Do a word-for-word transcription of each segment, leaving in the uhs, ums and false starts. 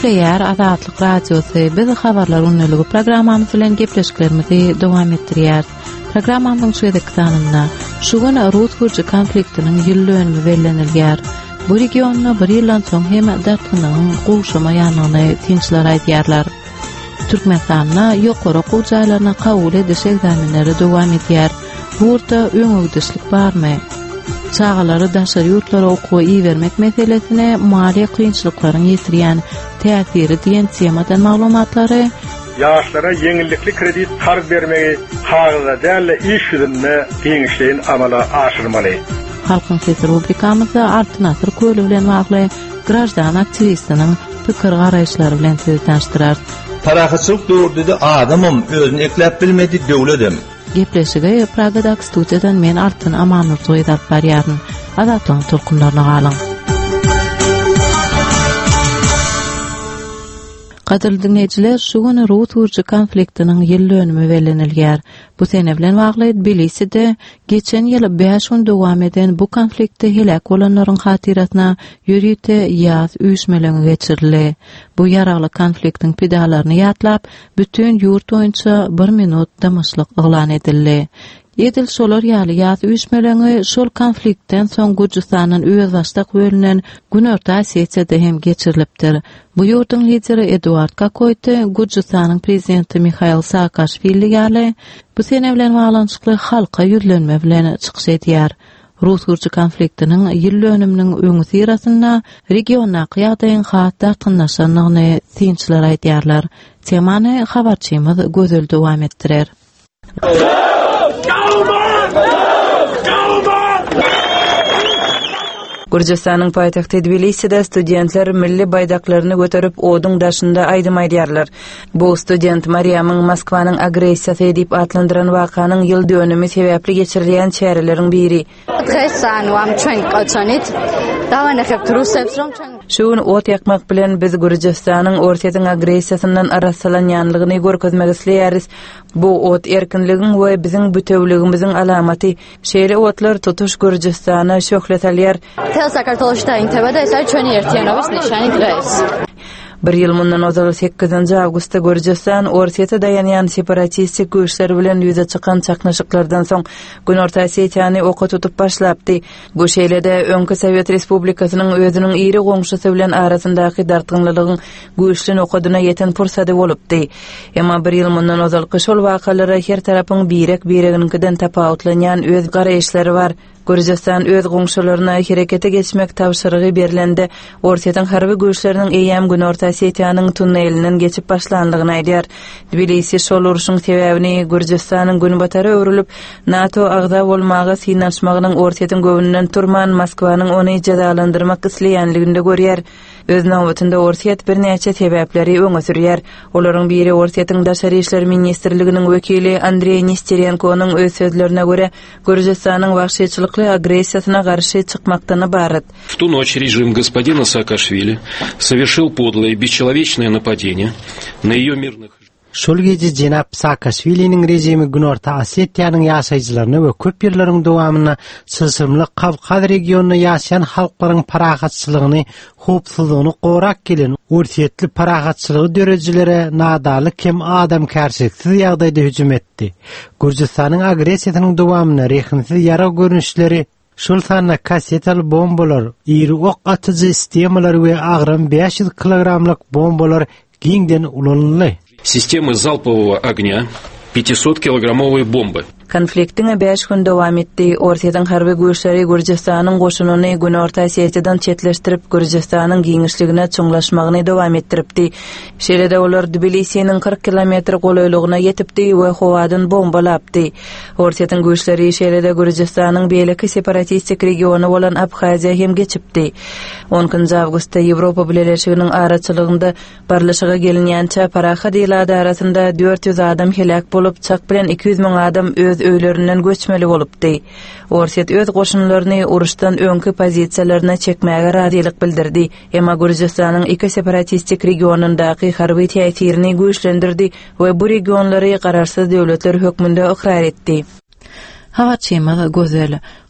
Nükleer Azatlyk Radiosu biz habarlar önlügi programmamyz bilen gepleşiklerimizi dowam etdirýär. Programmamyň şu edekdanynda şu gün Rus gurji konfliktiniň ýyllönümi bellenilýär. Bu regionda bir ýyldan soň hem dartynyň gowşama ýanyny tinçler aýdýarlar. Türkmenistanda ýokary okuw jaýlaryna kabul ediş egzaminleri dowam etýär. Burada öňügdüşlik barmy? Çağalary daşary ýurtlara okuwy iýermek meselesine mali kynçylyklaryň ýetirýän täsiri diýen temadan maglumatlary ýaşlara ýeňillikli kredit tarz bermegi hagyrda däle iş ýüzünde giňişleýin amala aşyrmaly. Halkyň sesi rubrikamyzda Artynasır köýlü bilen bagly grajdan aktivistiniň pikir garaýşlary bilen sizi tanıştyrar. Parahatçylyk döwründe adamym özüni ekläp bilmedi döwledim. Gepleşige Pragada studiýadan men Artyn Amanur soýdap barýaryn. Adatyň tulkunlaryna galyň. Gaderli dinleyijiler, şu gün Rus gurji konfliktiniň ýyllönümi bellenilýär. Bu sene bilen bagly Tbiliside geçen ýyl beş gün dowam eden bu konfliktde helak bolanlaryň hatirasyna ýürüýte ýaz üýsmeleňi geçirildi. Bu ýaragly konfliktiň pedalaryny ýatlap, bütün ýurt boýunça bir minut damaşlyk eglan edildi. Edil şolar ýaly ýaz üýsmeleňi şol konfliktden soň Gürjistanyň öz başlyk bölünen Günorta Osetiýada hem geçirilipdir. Bu ýurtyň lideri Eduard Kakoýty, Gürjistanyň prezidenti Mikhail Saakashvili ýaly bu sene bilen baglanşykly halka ýüzlenme bilen çykyş edýär. Rus gurji konfliktiniň ýyllönüminiň öňü sirasynda regionnaky ýagdaýyň hatda tynnaşanyny tinçler aýdýarlar. Temany habarçymyz gözel dowam etdirer. Gürjistanyň paýtagty Tbiliside studentler milli baýdaklaryny göterip oduň daşynda aýdym aýdýarlar. Bu student Mariamyň Moskwanyň agressiýasy diýip atlandyran wakanyň ýyl dönümi sebäpli geçirilýän çäreleriň biri. Şuň ot ýakmak bilen biz Gürjistanyň ortadan agressiýasyndan arassalanýanlygyny görkezmek isleýäris. Bu ot erkinligiň we biziň bütewligimiziň alamaty. Şeýle otlar tutuş Gürjistana şöhletelýär. Bir ýyl mundan ozal sekizinji awgustda Gürjistan Orsiýata daýanýan separatistik güýçler bilen ýüze çykan çaknaşyklardan soň Günorta Osetiýany oka tutup başlapdy. Bu şeýlede öňkü Sowet Respublikasynyň özüniň iri goňşusy bilen arasyndaky dartgynlylygyň güýçlü okadyna ýeten pursady bolupdy. Emma bir ýyl mundan ozal şol wakalary her tarapyň birek bireginikinden tapawutlanýan öz garaýşlary bar. Gürjistan öz goňşularyna herekete geçmek tawşyrygy berilende Orsiýatyň harby güýçleriniň eýäm Günorta Osetiýanyň tunnelinden geçip başlandygyny aýdýar. Tbilisi şol uruşyň sebäbini Gürjistanyň günbatary öwrülip NATO agza bolmagy synanşmagynyň Orsiýatyň göwünden turman Moskwanyň ony jazalandyrmak isleýänliginde görýär. Öz nowbatynda Orsiýat bir näçe sebäpleri öňe sürýär. Olaryň biri Orsiýatyň daşary işler ministrliginiň wekili Andrey Nesterenkowyň öz sözlerine görä Gürjistanyň wagşyçylykly агрессиясына каршы чыкмактан барат. В ту ночь режим господина Саакашвили совершил подлое бесчеловечное нападение на ее мирных. Şol gece Jenap Saakashvili'nin rejimi Günorta Osetiýanyň ýaşaýjylaryny we köp ýerleriň dowamyna sysymly Kavkaz regionuny ýaşaýan halklaryň paragatçylygyny, howpsuzlygyny gorak gelen ursiýetli paragatçylygy dörejelere nadalyk hem adam kärçeksiz ýagdaýda hüjüm etdi. Gürjistanyň agressiýasynyň dowamyna rehinsiz ýara görünüşleri şol sanna kasetal bombalar, iri ok atyjy sistemalar we agram beş yüz kilogramlyk bombalar giňden ulanly. Системы залпового огня, пятисот-килограммовые бомбы. Konfliktiň beş gün dowam etdi. Ortadan harby güýçleri Gürjistanyň goşunyny Günorta Osetiýadan çetleşdirip Gürjistanyň giňişligine çoňlaşmagyny dowam etdiripdi. Şeýle-de olar Tbilisiň kırk kilometr golaýlygyna ýetipdi we howadan bombalapdy. Ortadan güýçleri şeýle-de Gürjistanyň beýleki separatistik regiony bolan Abhaziýa hem geçipdi. onuncu awgustda Ýewropa Birleşiginiň araçylygynda barlaşyga gelinýänçe Paraha diýiladi arasynda dört yüz adam helak bolup çak bilen iki yüz miň adam öz öýlerinden göçmeli bolupdy. Orsiýat öz goşunlaryny uruşdan öňkü pozisiýalaryna çekmäge radylyk bildirdi. Emma Gürjistanyň iki separatistik regionundaky harby täsirini güýçlendirdi we bu regionlary gararsyz döwletler hökmünde ikrar etdi. Hawaçymyz gözel.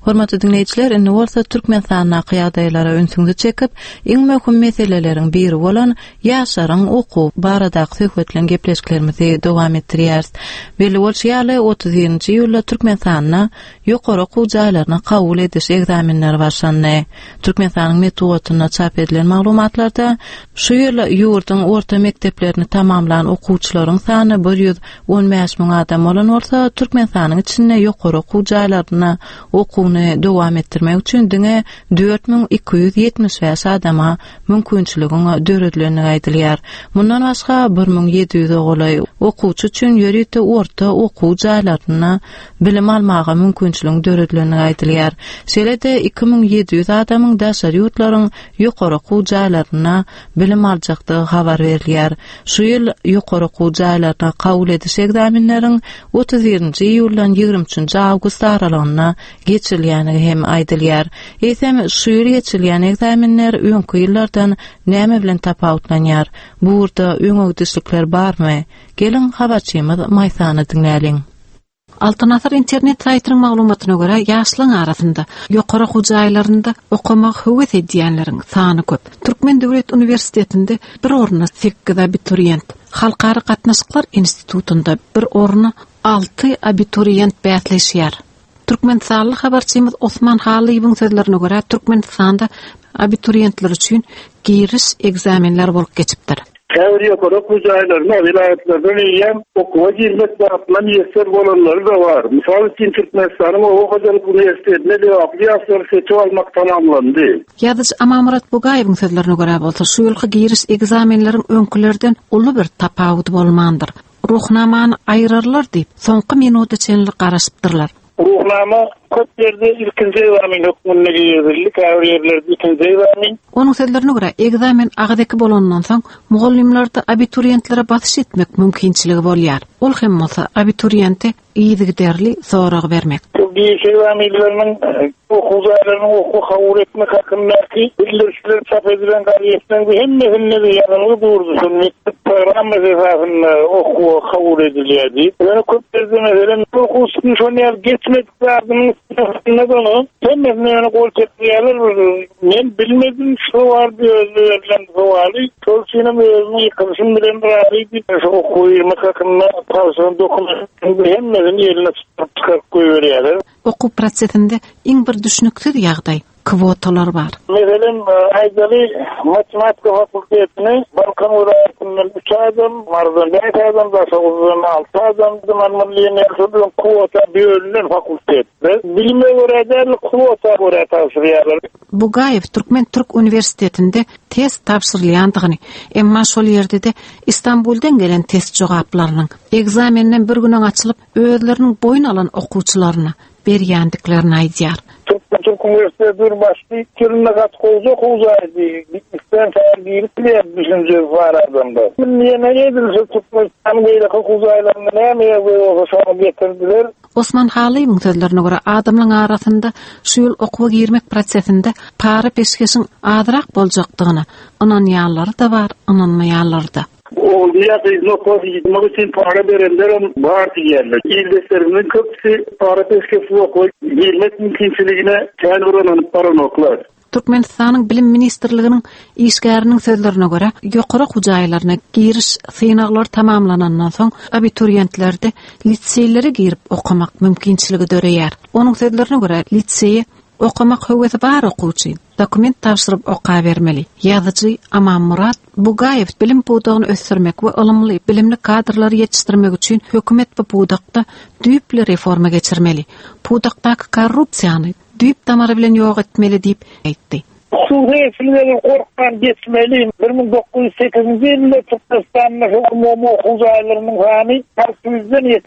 Hormatly dinleyijiler, indi bolsa Türkmenistanyň ýagdaýlary öňsüňde çekip, iň möhüm meseleleriň biri bolan ýaşaryň okuw baradaky söhbetlen gepleşiklerimizi dowam etdirýäris. Belli bolýarly otuz ýedinji ýylda Türkmenistanyna ýokary okuw jaýlaryna kabul ediş egzaminleri başlandy. Türkmenistanyň Metuwatyna çap edilen maglumatlarda şu ýyl ýurduň orta mekteplerini tamamlayan okuwçylaryň sany bir ýüz on beş miň adam bolan bolsa, Türkmenistanyň içinde ýokary okuw jaýlaryna okuw dowam etdirmek üçin diňe dört bin iki yüz yetmiş beş adama mümkinçiligini döredileni aýdylýar. Mundan başga bir bin yedi yüz oglay okuwçy üçin ýörükde orta okuw jaýlaryna bilim almagy mümkinçiligini döredileni aýdylýar. Şeýle-de iki bin yedi yüz adamyň daşary ýurtlaryň ýokary okuw jaýlaryna bilim aljakdygy habar berilýär. Şu ýyl ýokary okuw jaýlaryna kabul ediş egzaminleriň otuz ýedinji iýuldan ýygrimi üçinji awgust aralygyna geçirilýär. Yani hem aýdylýar. Eýsem şu ýyl geçirilýän egzaminler öňkü ýyllardan näme bilen tapawutlanýar? Bu urda öňöňdüşlikler barmy? Gelin habarçymyz Maýsany dinläliň. Altyn asr internet saýtynyň maglumatyna görä, ýaşlaryň arasynda ýokary okuw jaýlarynda okumak höwet edýänleriň sany köp. Türkmen Döwlet Uniwersitetinde bir orna sekiz abituriyent, Halkary gatnaşyklar institutunda bir orna alty abituriyent bätleşýär. Türkmenistanly habarçymyz Osman Halyýewiň sözlerine görä, Türkmenistanda abituriyentler üçin giriş egzaminler bolup geçipdir. Teoriýa ýokary okuw jaýlaryna vilayetlerden ýem okuwa girmek baraplan ýeser bolanlary da bar. Misal üçin Türkmenistanyň Hocalyk Uniwersitetinde dewaply ýaşlar seçip almak tamamlandy. Ýadyç Amamurat Bugaýewiň sözlerine görä bolsa, şu ýylky giriş egzaminleriň öňkülerden uly bir tapawut bolmandyr. Ruhnamany aýrarlar diýip soňky minuta çenli garaşypdyrlar. Ruhnama köp yerde ilkinji egzamin hökmüne giýirildi, käbir ýerlerde ikinji egzamin. Onuň sözlerine görä, egzamin agdaky bolandan soň mugallimlerde abituriyentlere basyş etmek mümkinçiligi bolýar. Ol hem bolsa abituriyente iýdigderli sorag bermek. Bu egzaminleriň okuw jaýlaryny okuw kabul etmek hakyndaky bildirişler çap edilen gaýetden hemme hemme ýagyny durdy. Mektep programma esasında okuw kabul edilýärdi. Ýani köp yerde meselen okuw sınıfına geçmeklerinin ne bunu hemmesine golçetýärler. Men bilmedim şu var diýerler suwaly. Şolçyny özüni ýykdyşym bilen beraber şu okuw hakynda tawsiýe dokumenty hemmesini ýerine çykyp goýberýärler. Okuw prosesinde iň bir düşnüksiz ýagdaý kwotalar bar. Meselen aýdaly matematika fakültetini Balkan vilayetinden üç adam, Mardan beş adam, Daşoğuzdan altı adam, Marmanlygyny ýa-da kwota bölünen fakültet. Bilime görä derli kwota görä tapşyrýarlar. Bugaýew Türkmen Türk Uniwersitetinde test tapşyrylýandygyny, emma şol ýerde de Istanbuldan gelen test jogaplarynyň egzamenden bir günden açylyp özleriniň boyun alan okuwçylaryna berýändiklerini aýdýar. Türk Üniversitesi başly kirine gat goýjak goýjady. Bitmekden tärbiyeli bilen düşünje var adamda. Ýene ýedilse Türkmenistan beýle goýjalaryny näme ýa-da getirdiler. Osman Halyýewiň sözlerine görä, adamlaryň arasynda şu ýyl okuwa girmek prosesinde para peşkeşiň adyrak boljakdygyny ananýanlary da bar, ananmaýanlary da. O diýär, no koýmak üçin para berenler bar diýerler. İldesleriň köpsi para peşkeşi okuw girmek mümkinçiligine kän uranıp baranoklar. Türkmenistanyň bilim ministrliginiň işgäriniň sözlerine görä, ýokary okuw jaýlaryna giriş synaglary tamamlanandan soň abituriyentlerde liseýlere girip okumak mümkinçiligi döreýär. Onuň sözlerine görä, liseýe okumak höwesi bar okuwçy dokument tapşyryp oka bermeli. Ýazyjy Amamurat Bugaýew bilim pudagyny ösdürmek we ilmli bilimli kadrlary ýetişdirmek üçin hökümet bu pudakda düýpli reforma geçirmeli. Pudakdaky korrupsiýany düýp tamary bilen ýok etmeli diýip aýtdy. Suheyflilerin korktan geçmeli. bir bin dokuz yüz sekizinji ýylda Türkmenistanyň hökümet okuw jaýlarynyň sany altı yüzden ýetmiş.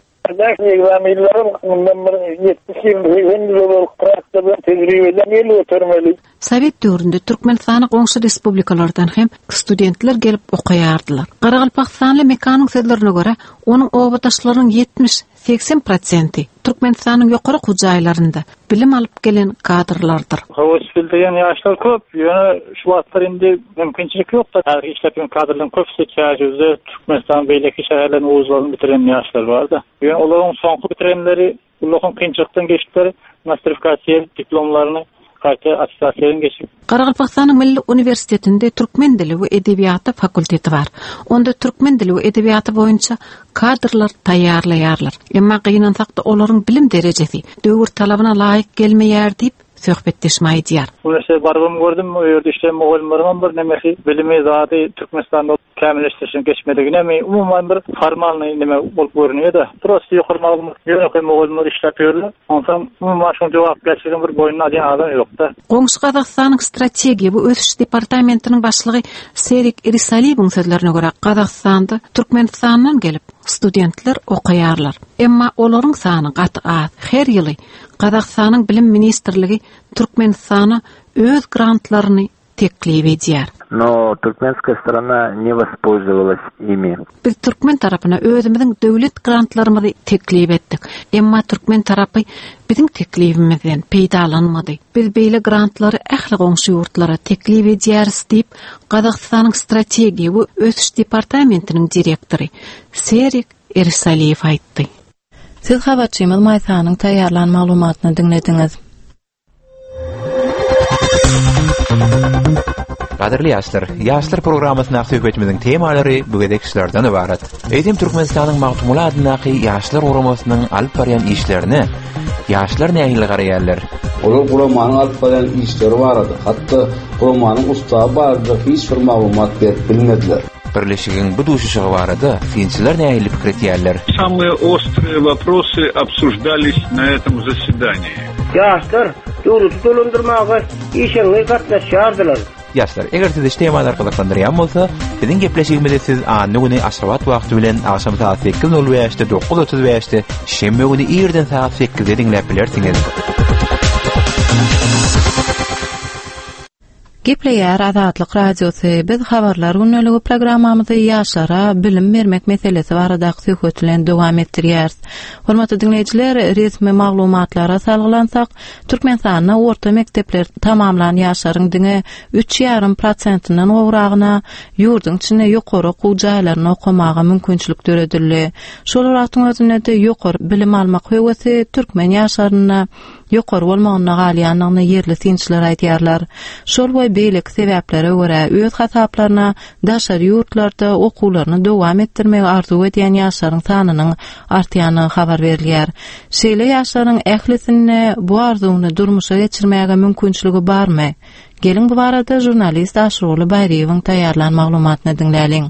Sovet döwründe Türkmenistanyň goňşy respublikalardan hem studentler gelip okaýardylar. Garagalpakstanly Mekanyň sözlerine görä, onuň owadaşlarynyň yetmiş seksen prosenti Türkmenistanyň ýokary okuw jaýlarynda bilim alyp gelen kadrlardyr. Howes bildiren ýaşlar köp, ýöne şu wagtlar indi mümkinçilik ýok da işletmen kadrlaryň köpsi käjüzde Türkmenistan beýleki şäherlerini owuzlaryny bitiren ýaşlar bar da. Ýöne olaryň soňky bitirenleri, ularyň kynçylykdan geçipleri nostrifikatsiya diplomlaryny qayta attestasiýadan geçip. Qaraqalpaqstanyň Milli Universitetinde Türkmen dili we edebiýaty fakультeti bar. Onda Türkmen dili we edebiýaty boýunça kadrlar taýýarlaýarlar. Emma gynansak da olaryň bilim derejesi döwür talabyna laýyk gelmeýär diýip söhbetleşmeyi diyar. Bu mesela barbam gördüm, o yerde işte muğulmarım bir nemesi bilimi zadi Türkmenistan'da kamilleştirişine geçmedigine mi umuman bir formalny neme bolup görünüyor da. Prosti yukarı mağlumat, yönöke muğulmar işlepiyorlar. Ondan umuman şun cevap geçirgen bir boyunun adyan adam yok da. Goňşy Gazakstanyň strategiýa we ösüş departamentiniň başlygy Serik Irisaliýewiň sözlerine görä Gazakstanda Türkmenistandan gelip studentler okaýarlar. Emma olaryň sany gaty az. Her ýyly Gazakstanyň bilim ministrligi Türkmenistana öz grantlaryny teklip edýär. Но туркменская сторона не воспользовалась ими. Biz Türkmen tarapyna özümiziň döwlet grantlarymyzy teklip etdik. Emma Türkmen tarapy biziň teklifimizden peýdalanmady. Biz beýle grantlary ähli goňşy ýurtlara teklip edýäris diýip Gazakstanyň strategiýa we ösüş departamentiniň direktory Serik Irisaliýew aýtdy. Siz habarçymyz Maýsanyň taýýarlan maglumatyny dinlediňiz. Qadirli ýaşlar, ýaşlar programmasyna söhbetimizin temalary bu gedekçilerden ibaret. Eýdim Türkmenistanyň magtumulatynaky ýaşlar guramasynyň alyp barýan işlerini ýaşlar nähili garaýarlar. Olar guramanyň alyp barýan işleri barady. Hatda guramanyň ustaby bardy, hiç bir maglumat berip bilmediler. Birleşigiň bu duşuşygy barada finçiler nähili pikir etýärler. Самые острые вопросы обсуждались на этом заседании. Ýaşlar döwleti dolandyrmagy işeňe gatnaşýardylar. Ýaşlar, eger siz işlemany arkalaşdyrýan bolsa, biziň gepleşigimizi siz anny güni aşrabat wagty bilen akşam saat sekiz nol beşde dokuz otuz beşde şemme güni ýerden saat sekizde dinläp bilersiňiz. Gepleýär Azatlyk radiosy biz habarlar günnäligi programmamyzy ýaşlara bilim bermek meselesi barada söhbetlen dowam etdirýäris. Hormatly dinleýijiler, resmi maglumatlara salgılansak, Türkmenistanyň orta mekdepler tamamlanan ýaşlaryň diňe üç ýarrym prosentinden gowragyna ýurdun içinde ýokary okuw jaýlaryny okamaga mümkinçilik töredildi. Şol wagtyň özünde de ýokary bilim almak höwesi türkmen ýaşlaryna ýokary bolmagyna galýanlygyny ýerli sinçiler aýdýarlar. Şol boý beýleki sebäplere görä öz hasaplaryna daşary ýurtlarda okuwlaryny dowam etdirmegi arzu edýän ýaşlaryň sanynyň artýanyny habar berilýär. Şeýle ýaşlaryň ählisine bu arzuwny durmuşa geçirmäge mümkinçiligi barmy? Gelin bu barada jurnalist Aşury Baýryewiň taýýarlan maglumatyny dinläliň.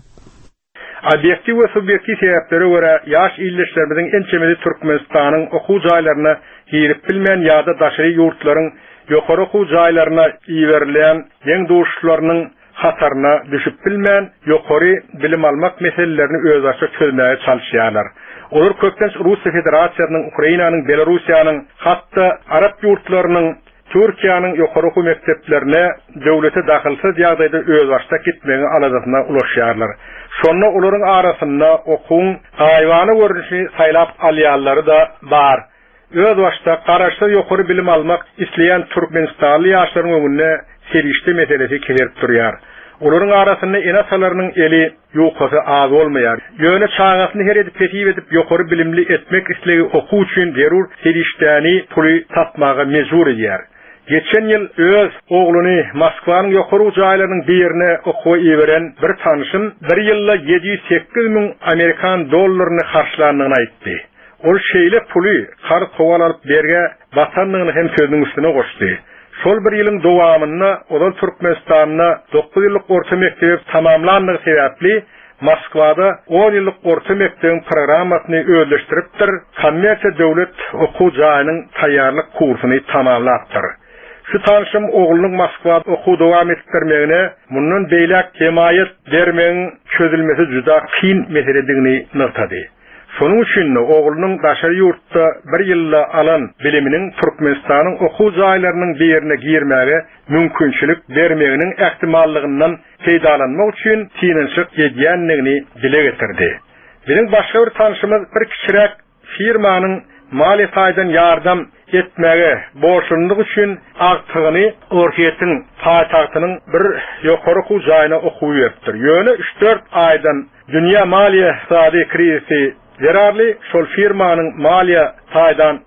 Obyektiv we subyektiv sebäplere görä ýaş illeşlerimiziň ençemeli Türkmenistanyň okuw jaýlaryna girip bilmeýän ýa-da daşary ýurtlaryň ýokary okuw jaýlaryna iýerilen ýeň duşlarynyň hatarına düşüp bilmeýän ýokary bilim almak meselelerini özbaşa çözmäge çalyşýarlar. Olar köpden Russiýa Federasiýasynyň, Ukrainanyň, Belarusiýanyň, hatda Arap ýurtlarynyň, Türkiýanyň ýokary okuw mekdeplerine döwlete dahylsyz ýagdaýda özbaşa gitmegi alajatyna ulaşýarlar. Şonda olaryň arasynda okuwň gaýwany görnüşi saýlap alýarlary da bar. Öz başta garaşda ýokary bilim almak isleýän Türkmenistanly ýaşlaryň öňüne serişli meselesi kelip durýar. Olaryň arasynda enasalarynyň eli ýokary az bolmaýar. Ýöne çağasyny her edip petip edip ýokary bilimli etmek islegi okuw üçin derur serişdäni puly tapmaga mejbur edýär. Geçen ýyl öz ogluny Moskwanyň ýokary jaýlarynyň birine okuwa ýeberen bir tanışym bir ýylda yedi yüz sekiz miň Amerikan dollaryny harçlandygyny aýtdy. Ol şeýle puly har kowal alyp berge batanlygyny hem sözüniň üstüne goşdy. Şol bir ýylyň dowamyna odan Türkmenistanyna dokuz ýyllyk orta mekdep tamamlandygy sebäpli Moskwada on ýyllyk orta mekdebiň programmasyny özleşdiripdir. Kommersiýa döwlet okuw jaýynyň taýýarlyk kursyny tamamlapdyr. Şu tanışym oglunyň Moskwada okuw dowam etdirmegine mundan beýlek himayet bermegiň çözülmesi juda kyn meseledigini nurtady. Şonuň üçin oglunyň daşary ýurtda bir ýylda alan biliminiň Türkmenistanyň okuw jaýlarynyň birine girmäge mümkinçilik bermeginiň ähtimallygyndan peýdalanmak üçin tynynçyk edýänligini dile getirdi. Benim başga bir tanışymyz bir kiçirek firmanyň mali taýdan ýardam etmäge borçlundyk üçin agtygyny Orhiýetiň paýtagtynyň bir ýokary okuw jaýyna okuw ýerdir. Ýöne üç dört aýdan dünýä maliýe iqtisady krizisi zararly şol firmanyň maliýe taýdan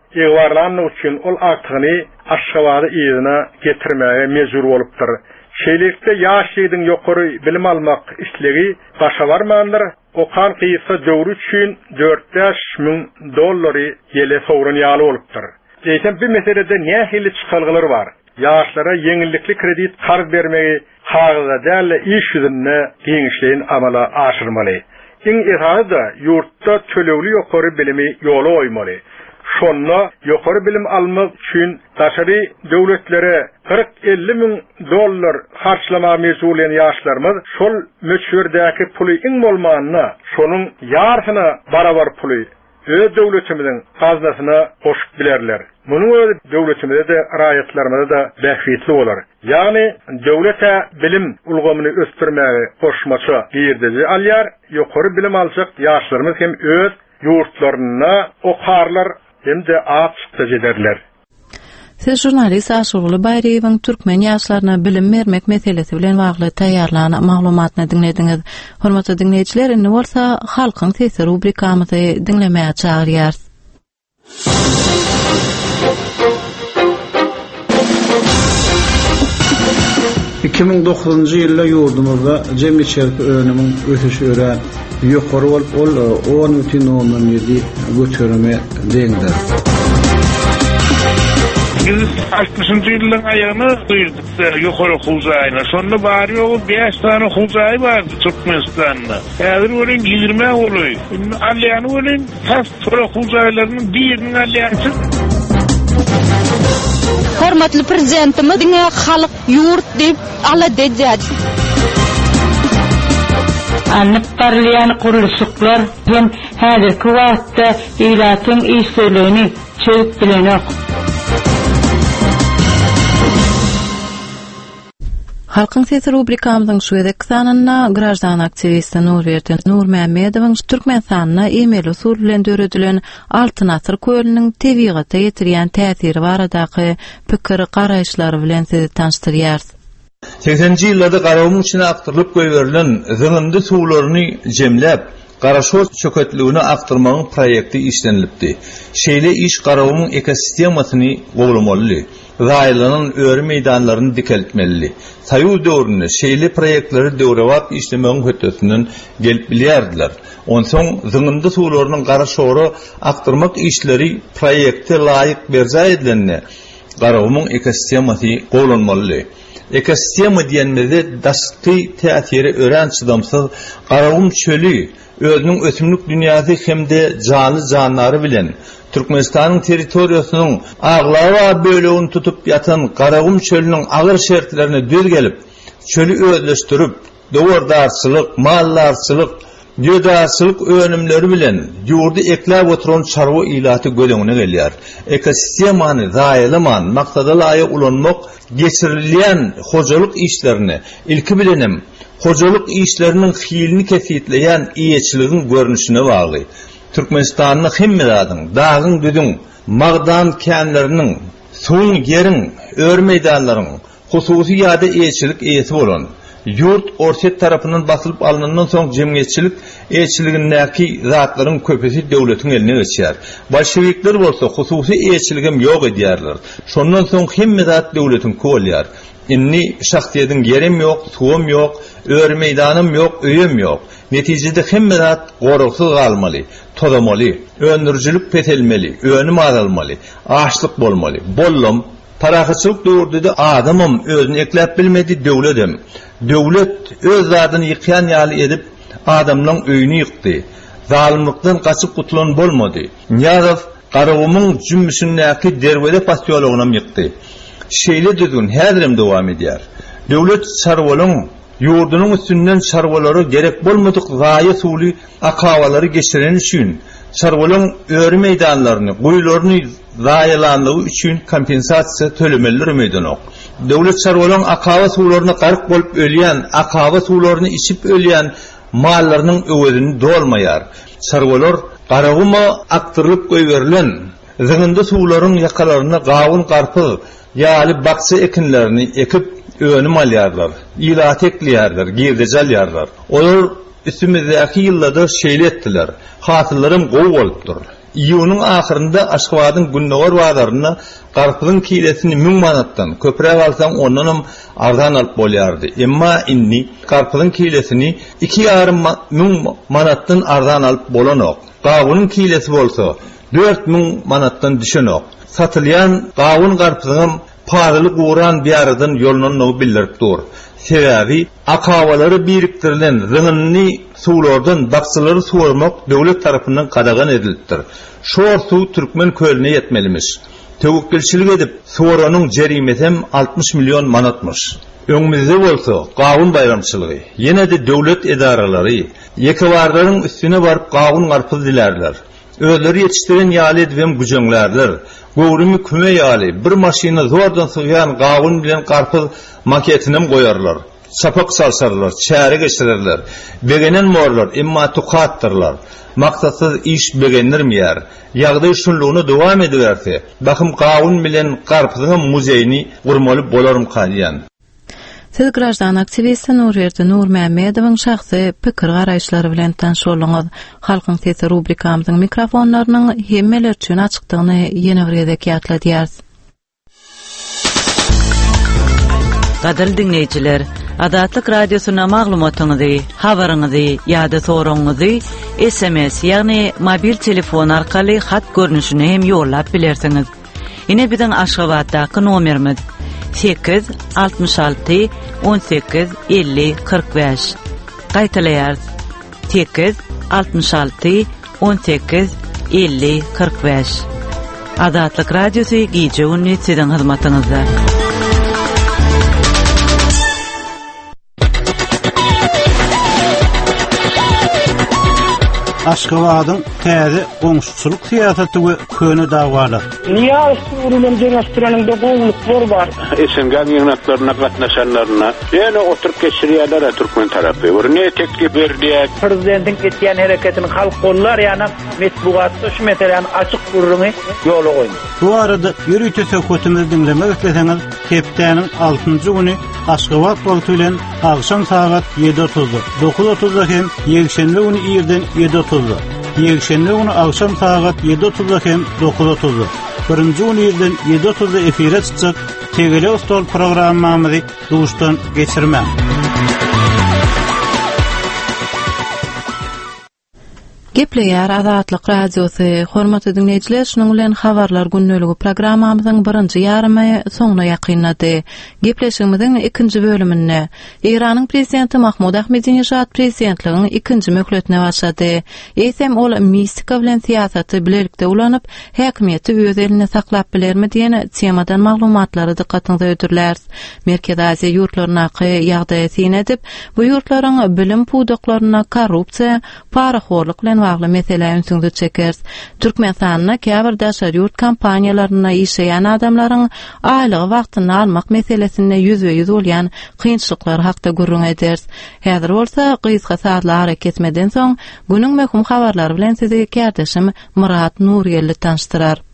ýywarlanlyk üçin ol aktygyny aşgabaty ýerine getirmäge mejbur bolupdyr. Şeýlelikde ýaş ýigdiň ýokary bilim almak işlegi başa barmandyr. Okan kıyısa döwrü üçin dört beş ming dollary ýele sowrun ýaly bolupdyr. Eýsem bir meselede nähili çykalgylar bar. Ýaşlara ýeňillikli kredit karz bermegi hagıza däl iş ýüzünde giňişleýin amala aşyrmaly. Iň ýa-da da ýurtda tölewli ýokary bilimi ýoly oýmaly. Şonda ýokary bilim almak üçin daşary döwletlere kırk elli ming dollar harçlama mezulyen ýaşlarymyz şol möçürdäki puly iň bolmanyna şonuň ýarhyna barabar puly öz döwletimiziň gaznasyna goşup bilerler. Munuň öz döwletimizde de raýatlarymyzda da bähfitli bolar. Ýagny döwlete bilim ulgamyny ösdürmäge goşmaça giýirdi. Alýar ýokary bilim alsak ýaşlarymyz hem öz ýurtlaryna okarlar hem de açykda jederler. Siz jurnalist Aşurly Baýraýewiň türkmen ýaşlaryna bilim bermek meselesi bilen bagly taýýarlanan maglumatny dinlediňiz. Hormatly dinleýijiler, indi bolsa halkyň sesi rubrikamyzy dinlemäge çagyrýarys. iki ming dokuzunjy ýylda ýurdumyzda jemgyýetçilik önümiň ösüşi ören ýokary bolup ol on üçin on ýedi götürme deňdir. Biz altmışyncy ýylyň aýagyna duýduk ýokary huzaýyna. Şonda bary ýogy beş tane huzaý bar Türkmenistanda. Häzir bolan ýygrime boly. Alýany bolan has tora huzaýlarynyň birini alýansy. Hormatly prezidentimiz diňe halyk ýurt diýip ala dejädi. Anlık parlayan kuruluşuklar hem häzirki wagtda ilatyň işlerini çöp bilenok. Halkyň sesi rubrikamyzyň şu edek sanyna grajdan aktivisti Nurberdi Nurmämmedowyň türkmen sanyna e-mail usul bilen döredilen altyn asyr kölüniň tebigaty ýetirýän täsiri baradaky pikir garaýşlary bilen sizi tanıştyrýar. seksenji ýyllarda garawmyň içine aktyrylyp goýberilen zynyndy suwlaryny jemläp Garaşor çöketligini aktırmanın proyekti işlenilipdi. Şeýle iş garawmyň ekosistemasyny gowlamaly, raýlynyň öýre meýdanlaryny dikeltmeli. Taýu döwründe şeýle proyektleri döwrewap işlemegiň hötesinden gelip bilýärdiler. Onsoň zynyndy suwlarynyň garaşory aktyrmak işleri proyekte laýyk berja edilenine garawmyň ekosistemasy gowlanmaly. Ekosistema diýenmede daşky täsiri ören çydamsyz garawum çölü özünün ötümlük dünyasy hemde canly janlary bilen Türkmenistanyň territoriýasynyň aglawa bölegini tutup ýatan garawum çölüniň agyr şertlerini düz gelip çölü özleşdirip dowardarçylyk, mallarçylyk, ýödarçylyk önümleri bilen ýurdy ekläp oturan çarwa ilaty göleňine gelýär. Ekosistemany zaýylaman, maksada laýyk ulanmak geçirilýän hojalyk işlerini ilki bilenem hojalyk işleriniň hilini kesitleýän iýeçiligiň görnüşine bagly. Türkmenistanyň hemmedadyň, dagyň düdüň, magdan känleriniň, suwun ýeriň, öýre meýdanlaryň hususy ýa-da iýeçilik eýeti bolan ýurt orset tarapyndan basylyp alynandan soň jemgyýetçilik eýetçiligindäki zatlaryň köpesi döwletiň eline geçýär. Bolşewikler bolsa hususy eýetçiligim ýok edýärler. Şondan soň hemme zat döwletiň kolýar. Inni şahsiýetiň ýerim ýok, suwum ýok, öýre meýdanym ýok, öýüm ýok. Netijede hemme zat goruksyz galmaly, tozamaly, öndürjilik petelmeli, önüm aralmaly, açlyk bolmaly. Bollum parahaçylyk döwründe adamym özüni ekläp bilmedi döwletim. Döwlet öz zadyny ýykýan ýaly edip adamlaryň öýüni ýykdy. Zalimlikden gaçyp gutulan bolmady. Ýa-da garawmyň jümmüşindäki derwede pastyolagyna ýykdy. Şeýle düzgün häzirim dowam edýär. Döwlet çarwalyň ýurdunyň üstünden çarwalary gerek bolmadyk gaýa suwly akawalary geçiren üçin çarwalyň öýre meýdanlaryny, goýlaryny zaýalanlygy üçin kompensasiýa tölemeleri meýdanok. Döwlet çarwalyň akawa suwlaryny garyk bolup ölýän, akawa suwlaryny içip ölýän mallarynyň öwedini dolmaýar. Çarwalar garawma aktyrylyp goýberilen zynyndy suwlaryň ýakalaryna gawun garpy ýaly bakça ekinlerini ekip önüm alýarlar, ilat eklýärler, girdejalýarlar. Olar üstümizdäki ýyllarda şeýle etdiler. Hatyrlarym gowy bolupdyr. Iyunun ahırında Aşgabat'ın Günnogor bazarına qarpızın kilesini müň manatdan köprek alsaň ondanam ardan alıp bolýardy. Emma inni qarpızın kilesini iki yarım müň manatdan ardan alıp bolanok. Gawunun kilesi bolsa dört müň manatdan düşenok. Satylýan gawun qarpyzyň paýly guran biýaradan ýolunany bildirip dur. Sebäbi akawalary biriktirilen zıngynny suwlardan baksylary suwarmak döwlet tarapyndan qadagan edilipdir. Şol suw Türkmen kölüne yetmelimiş. Tewekkelçilik edip suwaranyň jerimeti hem altmış milyon manatmış. Öňümizde bolsa gawun bayramçylygy, ýene-de döwlet edaralary ýekebarlaryň üstüne baryp gawun garpyz dilerler. Özleri yetiştiren ýaly edip güjeňlerler. Gowrumy küme ýaly bir maşyna zordan suýan gawun bilen garpyz maketini goýarlar. Sapak salsarlar, çäre geçirirler. Begenen morlar, emma tuqattırlar. Maksatsız iş begenirmýär. Ýagdaý şunlugyny dowam ediberse, bakym gawun bilen garpyzyň muzeýini gurmaly bolarym kalýan. Siz grajdan aktivisti Nurerdi Nurmammedowyň şahsy pikir garaýşlary bilen tanşolyňyz. Halkyň sesi rubrikamyzyň mikrofonlarynyň hemmeler üçin açykdygyny ýene bir ýerde ýatladýar. Gadal dinleyijiler, Adatlyk radiosyna maglumatyňyzy, habaryňyzy ýa-da soragyňyzy S M S ýagny mobil telefon arkaly hat görnüşine hem ýollap bilersiňiz. Ine biziň Aşgabatdaky nomerimiz sekiz altmış altı on sekiz elli kırk beş. Gaýtalaýar sekiz altmış altı on sekiz elli kırk beş. Adatlyk radiosy gije ünni siziň hyzmatyňyzda. Aşgabatyň täze goňşuçylyk syýasaty we köne dagwalary. Niýe urulan jenerasyonyň gowluklar bar? Esengan ýygnatlaryna gatnaşanlaryna ýene oturup geçirýärler Türkmen tarapy. Örne teklip berdiler. Prezidentiň etýän hereketini halk gollar, ýani metbuatda şu meseleni açyk gurruny ýola goýdy. Bu arada ýürüýte söhbetimizi dinlemek isleseňiz, septemberiň altynjy güni Aşgabat wagty bilen akşam saat ýedi otuz, dokuz otuzda hem ýekşenbe güni ýerden ýedi otuz. Ýekşenbe güni akşam saat ýedi otuzda hem dokuz otuz. Birinji güni ýerden ýedi otuzda efire çykjak Tegele Ostol programmamyzy duşdan geçirmem. Gepleýär Adatlyk radiosy, hormatly dinleýijiler, şunuň bilen habarlar günnäligi programmamyzyň birinji ýarymy soňuna ýakynlady. Gepleşigimiziň ikinji bölümine Iranyň prezidenti Mahmud Ahmedinejad prezidentligiň ikinji möhletine başlady. Eýsem ol mistika bilen siýasaty bilelikde ulanyp, häkimiýeti öz eline saklap bilermi diýen temadan maglumatlary dikkatyňizi ödürler. Merkez Aziýa ýurtlarynaky ýagdaýy syn edip, bu ýurtlaryň bilim pudoklaryna korrupsiýa, paraxorlyk bilen bagly meseleler ünsüňde çekers. Türkmenistanyna käbir daşary ýurt kampaniýalaryna işeýän adamlaryň aýlygy wagtyny almak meselesinde ýüzbe ýüz bolýan kynçylyklar hakda gurrun eders. Häzir bolsa gysga saatlar hareket etmeden soň günüň möhüm habarlary bilen sizi kärdeşim Murat Nurýelli tanıştyrar.